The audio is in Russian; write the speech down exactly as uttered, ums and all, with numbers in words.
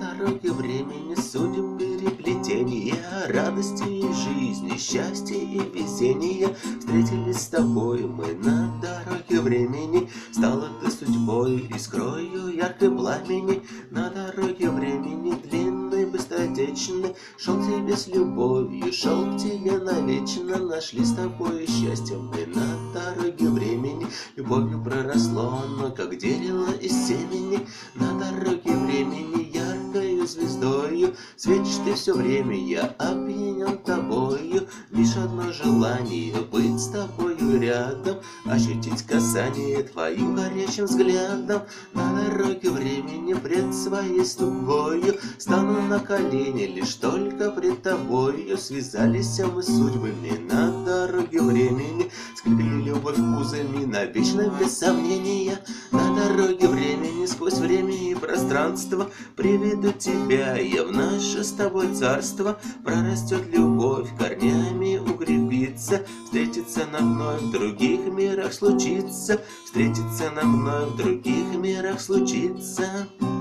дороге времени судеб переплетения, радости и жизни, счастья и везения. Встретились с тобой мы на дороге времени, стала ты судьбой искрою яркой пламени. На дороге времени длинной, быстротечной, шел к тебе с любовью, шел к тебе навечно. Нашли с тобой счастье мы на дороге времени, любовью проросло оно, как дерево из семени. На дороге времени яркою звездою светишь ты все время, я опьянен тобою. Лишь одно желание — быть с тобою рядом, ощутить касание твоим горячим взглядом. На дороге времени пред своей ступою стану на колени, лишь только пред тобою. Связались мы судьбами на дороге времени, скрепили любовь узами навечно без сомнения. На дороге времени сквозь время и пространство приведу тебя я в наше с тобой царство. Прорастет любовь, корнями укрепится, встретится нам вновь в других мирах случится, встретится нам вновь в других мирах случится.